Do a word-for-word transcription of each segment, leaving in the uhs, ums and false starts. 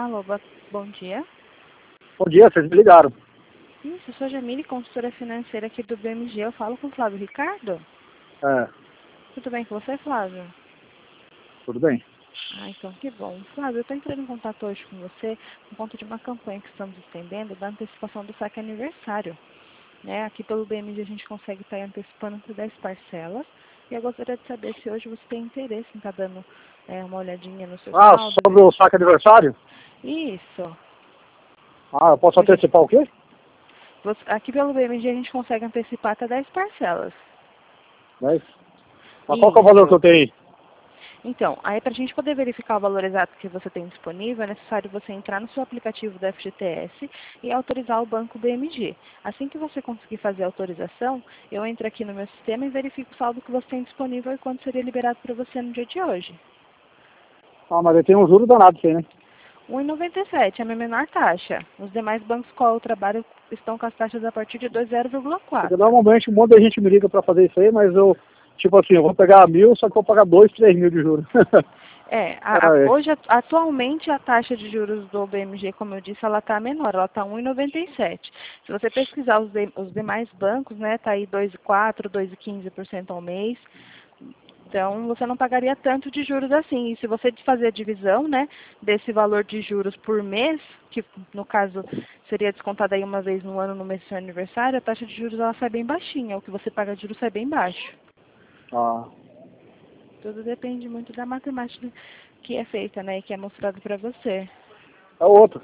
Alô, bo- bom dia. Bom dia, vocês me ligaram. Isso, eu sou a Jamile, consultora financeira aqui do B M G. Eu falo com o Flávio Ricardo? É, Tudo bem com você, Flávio? tudo bem? Ah, então que bom. Flávio, eu estou entrando em contato hoje com você por conta de uma campanha que estamos estendendo da antecipação do saque aniversário. Né? Aqui pelo B M G a gente consegue estar antecipando por dez parcelas. E eu gostaria de saber se hoje você tem interesse em estar dando é, uma olhadinha no seu Ah, saldo. sobre o saque aniversário? Isso. Ah, eu posso Porque antecipar o quê? você- aqui pelo B M G a gente consegue antecipar até dez parcelas. dez. Mas qual que é o valor que Isso. eu tenho aí? Então, aí para a gente poder verificar o valor exato que você tem disponível, é necessário você entrar no seu aplicativo do F G T S e autorizar o banco B M G. Assim que você conseguir fazer a autorização, eu entro aqui no meu sistema e verifico o saldo que você tem disponível e quanto seria liberado para você no dia de hoje. Ah, mas eu tenho um juro danado isso aí, né? um vírgula noventa e sete é a minha menor taxa. Os demais bancos com qual eu trabalho estão com as taxas a partir de dois vírgula zero vírgula Porque quatro. normalmente um monte de gente me liga pra fazer isso aí, mas eu, tipo assim, eu vou pegar mil, só que eu vou pagar dois, três mil de juros. É, a- a- ah, é. hoje, atu- atualmente, a taxa de juros do B M G, como eu disse, ela está menor, ela está um vírgula noventa e sete. Se você pesquisar os, de- os demais bancos, né, está aí dois vírgula quatro, dois vírgula quinze por cento ao mês. Então, você não pagaria tanto de juros assim. E se você fazer a divisão, né, desse valor de juros por mês, que no caso seria descontada aí uma vez no ano, no mês do seu aniversário, a taxa de juros ela sai bem baixinha. O que você paga de juros sai bem baixo. Ah, Tudo depende muito da matemática que é feita, né, e que é mostrado para você. é outro.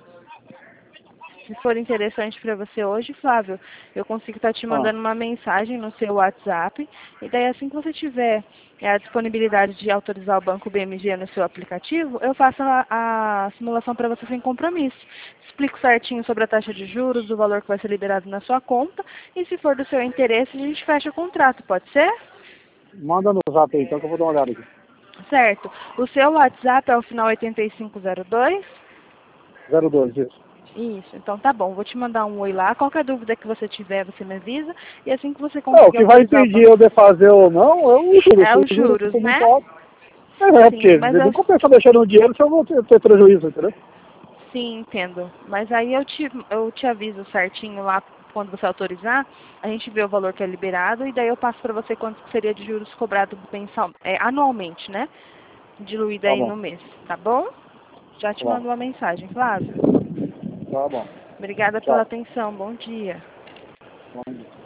Se for interessante para você hoje, Flávio, eu consigo estar te Ah, mandando uma mensagem no seu WhatsApp. E daí, assim que você tiver é, a disponibilidade de autorizar o Banco B M G no seu aplicativo, eu faço a, a simulação para você sem compromisso. Explico certinho sobre a taxa de juros, o valor que vai ser liberado na sua conta. E se for do seu interesse, a gente fecha o contrato, pode ser? manda no zap aí, então que eu vou dar uma olhada aqui. Certo. O seu WhatsApp é o final oito cinco zero dois? zero dois, isso. Isso, então tá bom. Vou te mandar um oi lá. Qualquer dúvida que você tiver, você me avisa. E assim que você É, o conseguir que vai autorizar o impedir banco. eu de fazer ou não é o juro. É Se os o juro juros, for muito né? alto, é, é Sim, porque mas não eu compensa deixar no dinheiro se eu vou ter, ter prejuízo, entendeu? sim, entendo. Mas aí eu te, eu te aviso certinho lá quando você autorizar. A gente vê o valor que é liberado e daí eu passo para você quanto que seria de juros cobrado mensal, é, anualmente, né? Diluído Tá aí bom, no mês, tá bom? Já te tá bom, mando uma mensagem, Flávio. tá bom. Obrigada pela Tchau. atenção. Bom dia. Bom dia.